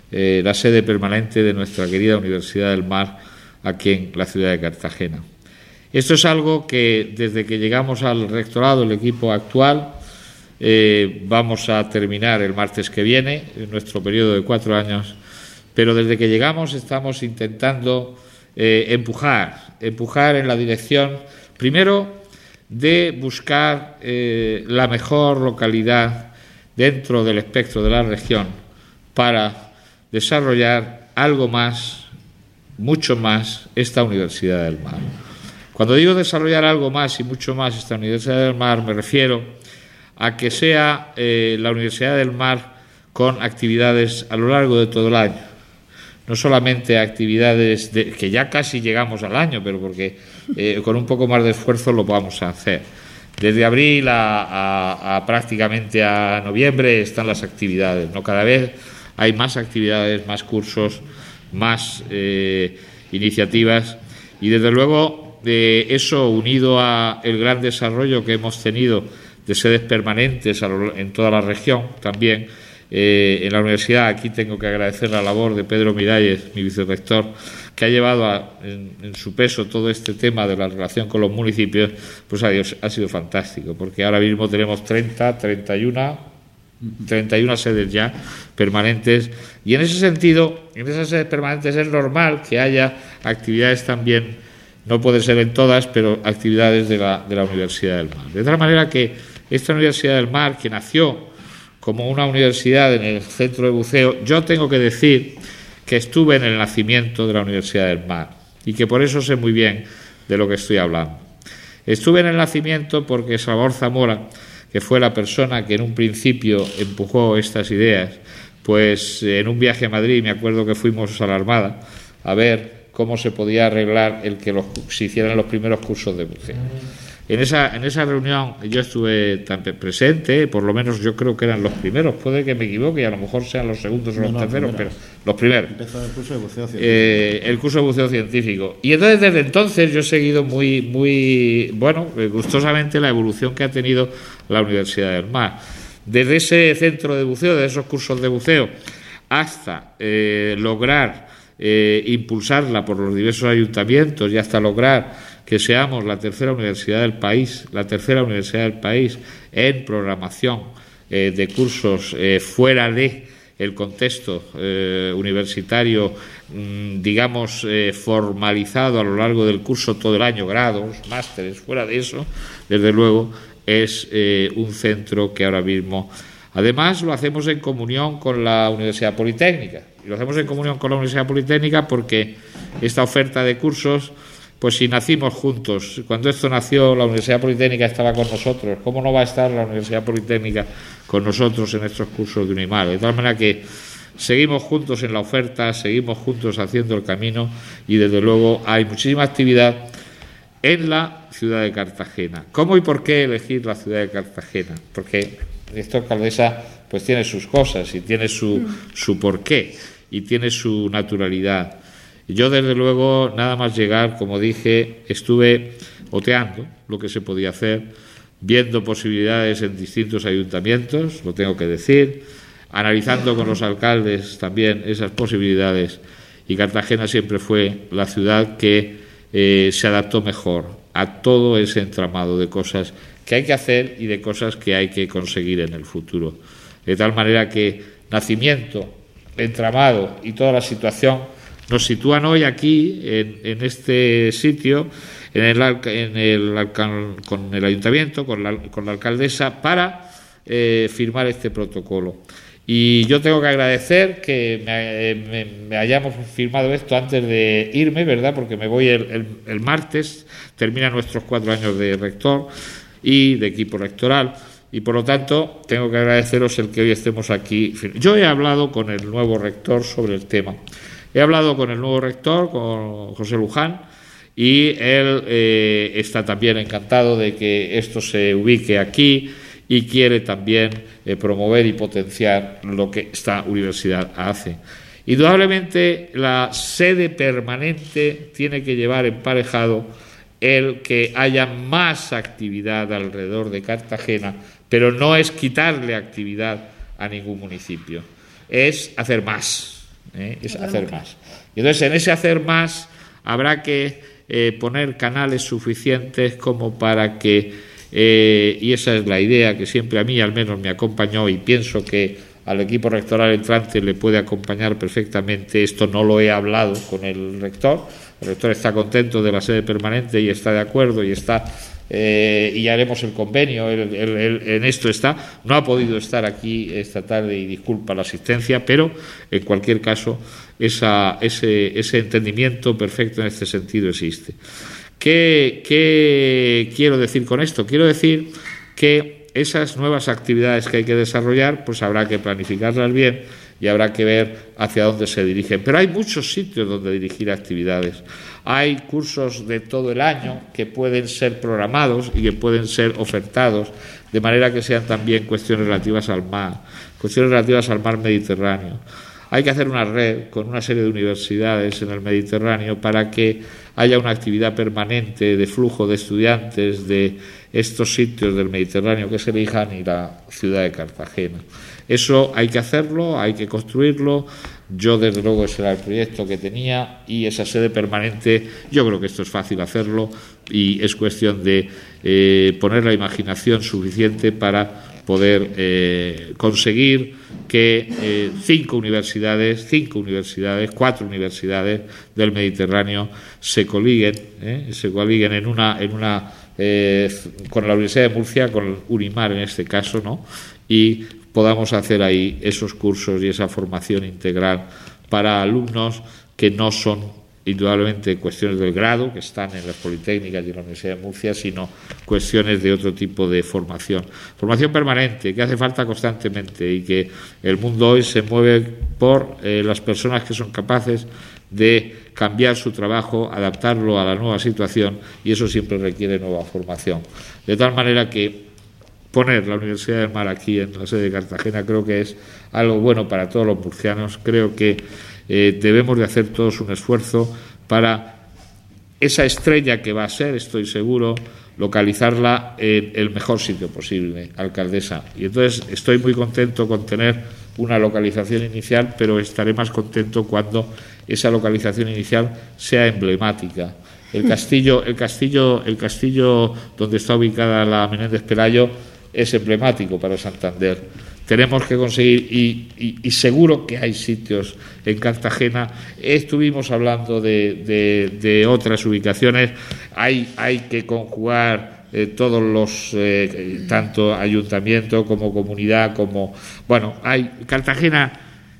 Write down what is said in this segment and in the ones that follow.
la sede permanente de nuestra querida Universidad del Mar aquí en la ciudad de Cartagena. Esto es algo que desde que llegamos al rectorado, el equipo actual, vamos a terminar el martes que viene, en nuestro periodo de 4 años, pero desde que llegamos estamos intentando empujar en la dirección, primero, de buscar la mejor localidad dentro del espectro de la región para desarrollar algo más, mucho más, esta Universidad del Mar. Cuando digo desarrollar algo más y mucho más esta Universidad del Mar, me refiero a que sea la Universidad del Mar con actividades a lo largo de todo el año. No solamente actividades que ya casi llegamos al año, pero porque con un poco más de esfuerzo lo vamos a hacer. Desde abril a prácticamente a noviembre están las actividades, ¿no? Cada vez hay más actividades, más cursos, más iniciativas y desde luego eso unido a el gran desarrollo que hemos tenido de sedes permanentes en toda la región también. En la universidad, aquí tengo que agradecer la labor de Pedro Miralles, mi vicerrector, que ha llevado en su peso todo este tema de la relación con los municipios, pues ha sido fantástico, porque ahora mismo tenemos 31 sedes ya permanentes, y en ese sentido, en esas sedes permanentes es normal que haya actividades también, no puede ser en todas, pero actividades de la Universidad del Mar. De tal manera que esta Universidad del Mar, que nació como una universidad en el centro de buceo, yo tengo que decir que estuve en el nacimiento de la Universidad del Mar y que por eso sé muy bien de lo que estoy hablando. Estuve en el nacimiento porque Salvador Zamora, que fue la persona que en un principio empujó estas ideas, pues en un viaje a Madrid, me acuerdo que fuimos a la Armada a ver cómo se podía arreglar el que se hicieran los primeros cursos de buceo. En esa reunión yo estuve también presente, por lo menos yo creo que eran los primeros, puede que me equivoque y a lo mejor sean los segundos o los terceros, pero los primeros. Empezó el curso de buceo científico. El curso de buceo científico. Y entonces desde entonces yo he seguido muy gustosamente la evolución que ha tenido la Universidad del Mar. Desde ese centro de buceo, de esos cursos de buceo, hasta lograr impulsarla por los diversos ayuntamientos y hasta lograr que seamos la tercera universidad del país en programación de cursos fuera de el contexto universitario, digamos, formalizado a lo largo del curso todo el año, grados, másteres, fuera de eso, desde luego es un centro que ahora mismo, además lo hacemos en comunión con la Universidad Politécnica, y lo hacemos en comunión con la Universidad Politécnica porque esta oferta de cursos, pues si nacimos juntos, cuando esto nació la Universidad Politécnica estaba con nosotros, ¿cómo no va a estar la Universidad Politécnica con nosotros en estos cursos de UNIMAR? De tal manera que seguimos juntos en la oferta, seguimos juntos haciendo el camino y desde luego hay muchísima actividad en la ciudad de Cartagena. ¿Cómo y por qué elegir la ciudad de Cartagena? Porque esta alcaldesa pues tiene sus cosas y tiene su porqué y tiene su naturalidad. Yo, desde luego, nada más llegar, como dije, estuve oteando lo que se podía hacer, viendo posibilidades en distintos ayuntamientos, lo tengo que decir, analizando con los alcaldes también esas posibilidades, y Cartagena siempre fue la ciudad que se adaptó mejor a todo ese entramado de cosas que hay que hacer y de cosas que hay que conseguir en el futuro. De tal manera que nacimiento, entramado y toda la situación nos sitúan hoy aquí, en este sitio, con el ayuntamiento, con la alcaldesa, para firmar este protocolo. Y yo tengo que agradecer que me hayamos firmado esto antes de irme, ¿verdad? Porque me voy el martes, terminan nuestros 4 años de rector y de equipo rectoral. Y por lo tanto tengo que agradeceros el que hoy estemos aquí. Yo he hablado con el nuevo rector sobre el tema. He hablado con el nuevo rector, con José Luján, y él está también encantado de que esto se ubique aquí y quiere también promover y potenciar lo que esta universidad hace. Indudablemente la sede permanente tiene que llevar emparejado el que haya más actividad alrededor de Cartagena, pero no es quitarle actividad a ningún municipio, es hacer más. es hacer más. Y entonces en ese hacer más habrá que poner canales suficientes como para que, y esa es la idea que siempre a mí al menos me acompañó, y pienso que al equipo rectoral entrante le puede acompañar perfectamente. Esto no lo he hablado con el rector está contento de la sede permanente y está de acuerdo y está y haremos el convenio, en esto está. No ha podido estar aquí esta tarde y disculpa la asistencia, pero en cualquier caso ese entendimiento perfecto en este sentido existe. ¿Qué quiero decir con esto? Quiero decir que esas nuevas actividades que hay que desarrollar, pues habrá que planificarlas bien y habrá que ver hacia dónde se dirigen. Pero hay muchos sitios donde dirigir actividades. Hay cursos de todo el año que pueden ser programados y que pueden ser ofertados, de manera que sean también cuestiones relativas al mar Mediterráneo. Hay que hacer una red con una serie de universidades en el Mediterráneo para que haya una actividad permanente de flujo de estudiantes de estos sitios del Mediterráneo que se elijan y la ciudad de Cartagena. Eso hay que hacerlo, hay que construirlo. Yo, desde luego, ese era el proyecto que tenía, y esa sede permanente, yo creo que esto es fácil hacerlo y es cuestión de poner la imaginación suficiente para poder conseguir que 4 universidades del Mediterráneo se coliguen en una con la Universidad de Murcia, con Unimar en este caso, ¿no? Y podamos hacer ahí esos cursos y esa formación integral para alumnos que no son indudablemente cuestiones del grado, que están en las politécnicas y en la Universidad de Murcia, sino cuestiones de otro tipo de formación permanente, que hace falta constantemente, y que el mundo hoy se mueve por las personas que son capaces de cambiar su trabajo, adaptarlo a la nueva situación, y eso siempre requiere nueva formación. De tal manera que poner la Universidad del Mar aquí en la sede de Cartagena creo que es algo bueno para todos los murcianos. Creo que debemos de hacer todos un esfuerzo para esa estrella que va a ser, estoy seguro, localizarla en el mejor sitio posible, alcaldesa. Y entonces estoy muy contento con tener una localización inicial, pero estaré más contento cuando esa localización inicial sea emblemática. El castillo donde está ubicada la Menéndez Pelayo es emblemático para Santander. Tenemos que conseguir, y seguro que hay sitios en Cartagena. Estuvimos hablando de otras ubicaciones. Hay que conjugar todos los, tanto ayuntamiento como comunidad, como Cartagena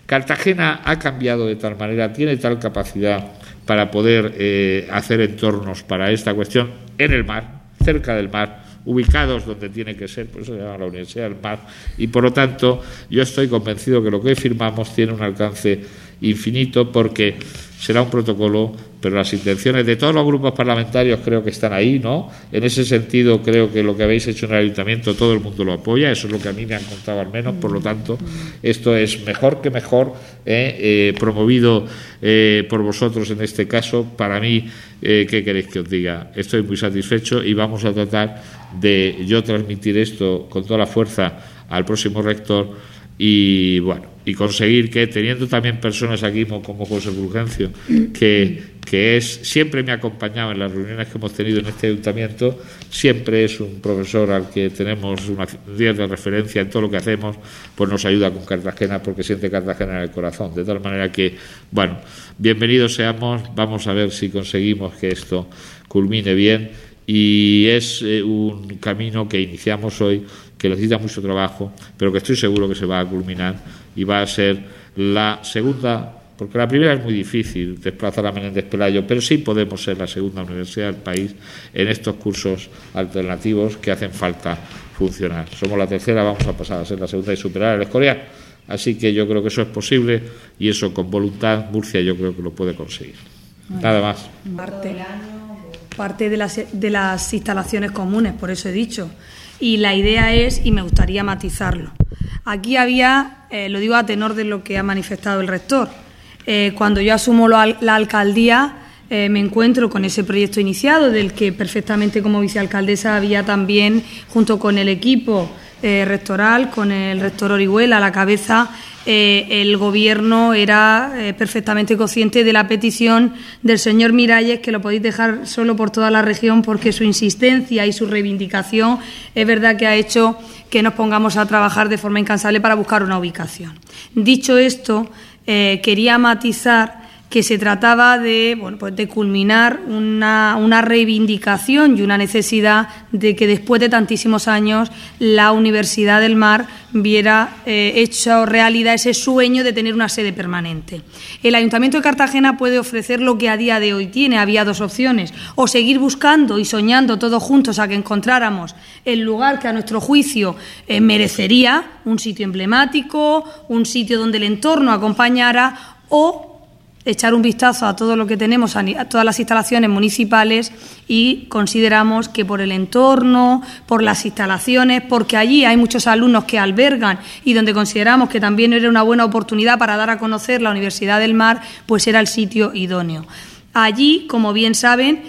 ha cambiado de tal manera, tiene tal capacidad para poder hacer entornos para esta cuestión en el mar, cerca del mar, ubicados donde tiene que ser, por eso se llama la Universidad del Mar, y por lo tanto yo estoy convencido que lo que firmamos tiene un alcance infinito, porque será un protocolo, pero las intenciones de todos los grupos parlamentarios creo que están ahí, ¿no? En ese sentido creo que lo que habéis hecho en el ayuntamiento todo el mundo lo apoya, eso es lo que a mí me han contado al menos, por lo tanto esto es mejor que mejor, promovido por vosotros en este caso. Para mí, ¿qué queréis que os diga? Estoy muy satisfecho y vamos a tratar de yo transmitir esto con toda la fuerza al próximo rector, y conseguir que, teniendo también personas aquí como José Fulgencio, que siempre me ha acompañado en las reuniones que hemos tenido en este ayuntamiento, siempre es un profesor al que tenemos una 10 de referencia en todo lo que hacemos, pues nos ayuda con Cartagena, porque siente Cartagena en el corazón, de tal manera que, bienvenidos seamos. Vamos a ver si conseguimos que esto culmine bien, y es un camino que iniciamos hoy, que necesita mucho trabajo, pero que estoy seguro que se va a culminar, y va a ser la segunda, porque la primera es muy difícil, desplazar a Menéndez Pelayo, pero sí podemos ser la segunda universidad del país en estos cursos alternativos que hacen falta funcionar. Somos la tercera, vamos a pasar a ser la segunda y superar el Escorial. Así que yo creo que eso es posible, y eso con voluntad Murcia yo creo que lo puede conseguir. Nada más. Parte de las instalaciones comunes, por eso he dicho. Y la idea es, y me gustaría matizarlo, aquí había, lo digo a tenor de lo que ha manifestado el rector, cuando yo asumo la alcaldía, me encuentro con ese proyecto iniciado, del que perfectamente como vicealcaldesa había también, junto con el equipo rectoral, con el rector Orihuela a la cabeza, el Gobierno era perfectamente consciente de la petición del señor Miralles, que lo podéis dejar solo por toda la región, porque su insistencia y su reivindicación es verdad que ha hecho que nos pongamos a trabajar de forma incansable para buscar una ubicación. Dicho esto, quería matizar que se trataba de, pues de culminar una reivindicación y una necesidad de que después de tantísimos años la Universidad del Mar viera hecho realidad ese sueño de tener una sede permanente. El Ayuntamiento de Cartagena puede ofrecer lo que a día de hoy tiene. Había dos opciones: o seguir buscando y soñando todos juntos a que encontráramos el lugar que a nuestro juicio merecería, un sitio emblemático, un sitio donde el entorno acompañara, o echar un vistazo a todo lo que tenemos, a todas las instalaciones municipales, y consideramos que por el entorno, por las instalaciones, porque allí hay muchos alumnos que albergan y donde consideramos que también era una buena oportunidad para dar a conocer la Universidad del Mar, pues era el sitio idóneo. Allí, como bien saben,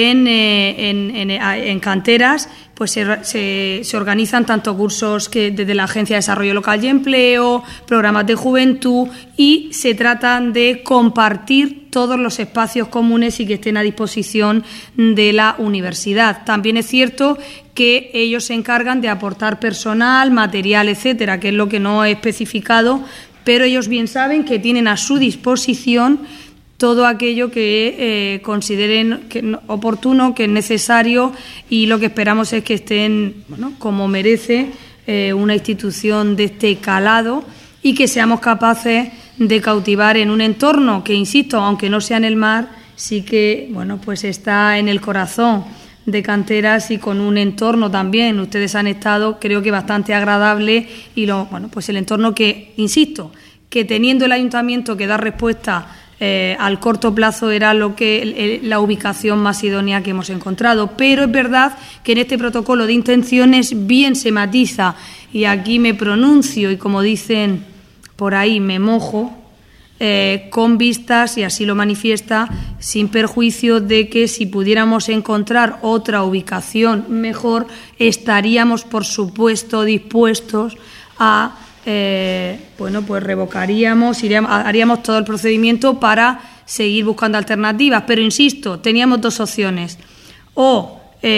en canteras pues se organizan tanto cursos que desde la Agencia de Desarrollo Local y Empleo, programas de juventud, y se tratan de compartir todos los espacios comunes y que estén a disposición de la universidad. También es cierto que ellos se encargan de aportar personal, material, etcétera, que es lo que no he especificado, pero ellos bien saben que tienen a su disposición todo aquello que consideren oportuno, que es necesario, y lo que esperamos es que estén, como merece una institución de este calado, y que seamos capaces de cautivar en un entorno que, insisto, aunque no sea en el mar, sí que pues está en el corazón de Canteras y con un entorno también. Ustedes han estado, creo que bastante agradable, y pues el entorno que, insisto, que teniendo el ayuntamiento que da respuesta al corto plazo era la ubicación más idónea que hemos encontrado. Pero es verdad que en este protocolo de intenciones bien se matiza, y aquí me pronuncio y, como dicen por ahí, me mojo, con vistas, y así lo manifiesta, sin perjuicio de que si pudiéramos encontrar otra ubicación mejor, estaríamos, por supuesto, dispuestos a pues revocaríamos, haríamos todo el procedimiento para seguir buscando alternativas. Pero insisto, teníamos dos opciones: o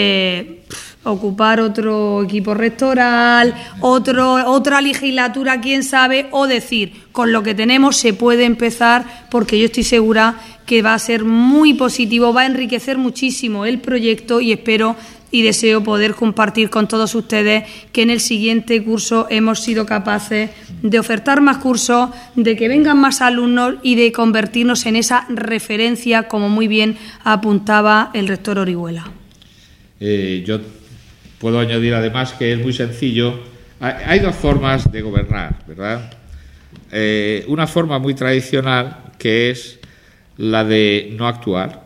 ocupar otro equipo rectoral, otra legislatura, quién sabe, o decir, con lo que tenemos se puede empezar, porque yo estoy segura que va a ser muy positivo, va a enriquecer muchísimo el proyecto, y espero y deseo poder compartir con todos ustedes que en el siguiente curso hemos sido capaces de ofertar más cursos, de que vengan más alumnos y de convertirnos en esa referencia, como muy bien apuntaba el rector Orihuela. Yo puedo añadir además que es muy sencillo. Hay dos formas de gobernar, ¿verdad? Una forma muy tradicional, que es la de no actuar,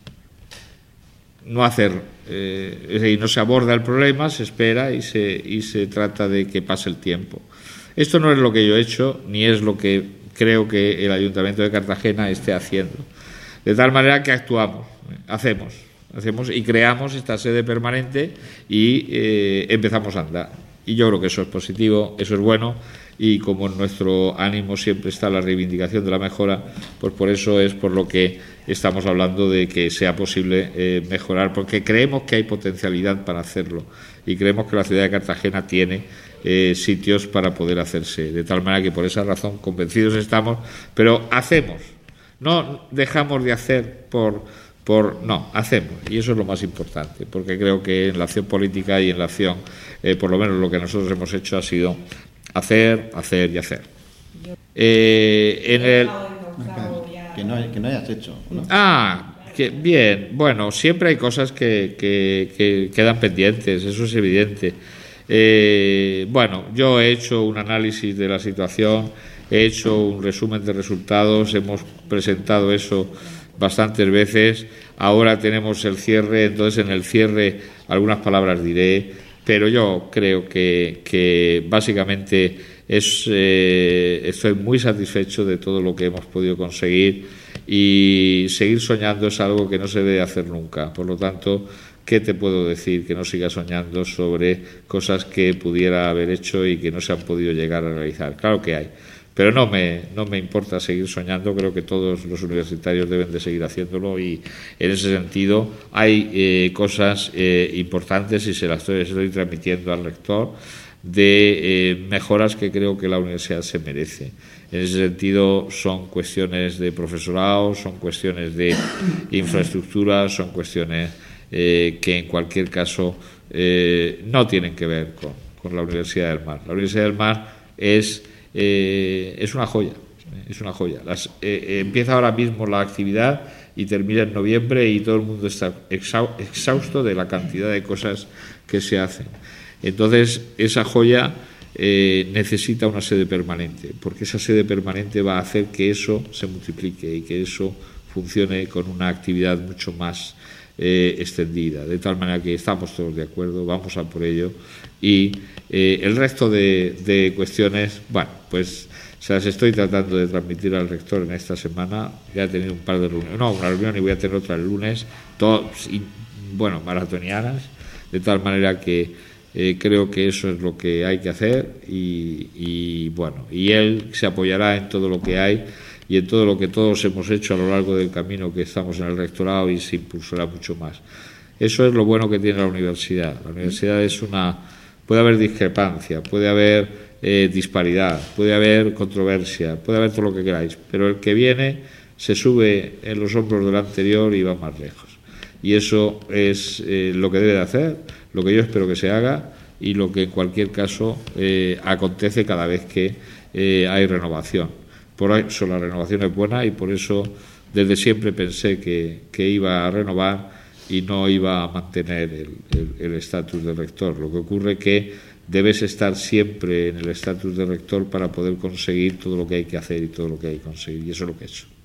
no hacer. Es decir, no se aborda el problema, se espera y se trata de que pase el tiempo. Esto no es lo que yo he hecho, ni es lo que creo que el Ayuntamiento de Cartagena esté haciendo. De tal manera que actuamos, hacemos y creamos esta sede permanente y empezamos a andar. Y yo creo que eso es positivo, eso es bueno, y como en nuestro ánimo siempre está la reivindicación de la mejora, pues por eso es por lo que estamos hablando de que sea posible mejorar, porque creemos que hay potencialidad para hacerlo y creemos que la ciudad de Cartagena tiene sitios para poder hacerse, de tal manera que por esa razón convencidos estamos, pero hacemos, no dejamos de hacer no, hacemos, y eso es lo más importante, porque creo que en la acción política y en la acción, por lo menos lo que nosotros hemos hecho ha sido hacer y hacer. Que no hayas hecho, ¿no? Que bien, bueno, siempre hay cosas que quedan pendientes, eso es evidente. Yo he hecho un análisis de la situación, he hecho un resumen de resultados, hemos presentado eso bastantes veces. Ahora tenemos el cierre, entonces en el cierre algunas palabras diré, pero yo creo que básicamente estoy muy satisfecho de todo lo que hemos podido conseguir, y seguir soñando es algo que no se debe hacer nunca. Por lo tanto, ¿qué te puedo decir? Que no siga soñando sobre cosas que pudiera haber hecho y que no se han podido llegar a realizar. Claro que hay, pero no me importa seguir soñando. Creo que todos los universitarios deben de seguir haciéndolo, y en ese sentido hay cosas importantes, y se las estoy transmitiendo al rector, de mejoras que creo que la universidad se merece. En ese sentido, son cuestiones de profesorado, son cuestiones de infraestructura, son cuestiones que en cualquier caso no tienen que ver con la Universidad del Mar. La Universidad del Mar es una joya, es una joya. Empieza ahora mismo la actividad y termina en noviembre, y todo el mundo está exhausto de la cantidad de cosas que se hacen. Entonces, esa joya necesita una sede permanente, porque esa sede permanente va a hacer que eso se multiplique y que eso funcione con una actividad mucho más extendida, de tal manera que estamos todos de acuerdo, vamos a por ello, y el resto de cuestiones, bueno, pues se las estoy tratando de transmitir al rector en esta semana. Ya he tenido un par de reuniones, una reunión, y voy a tener otra el lunes, maratonianas, de tal manera que creo que eso es lo que hay que hacer, y él se apoyará en todo lo que hay y en todo lo que todos hemos hecho a lo largo del camino que estamos en el rectorado, y se impulsará mucho más. Eso es lo bueno que tiene la universidad. La universidad puede haber discrepancia, puede haber disparidad, puede haber controversia, puede haber todo lo que queráis, pero el que viene se sube en los hombros del anterior y va más lejos. Y eso es lo que debe de hacer, lo que yo espero que se haga, y lo que en cualquier caso acontece cada vez que hay renovación. Por eso la renovación es buena, y por eso desde siempre pensé que iba a renovar y no iba a mantener el estatus de rector. Lo que ocurre es que debes estar siempre en el estatus de rector para poder conseguir todo lo que hay que hacer y todo lo que hay que conseguir, y eso es lo que he hecho.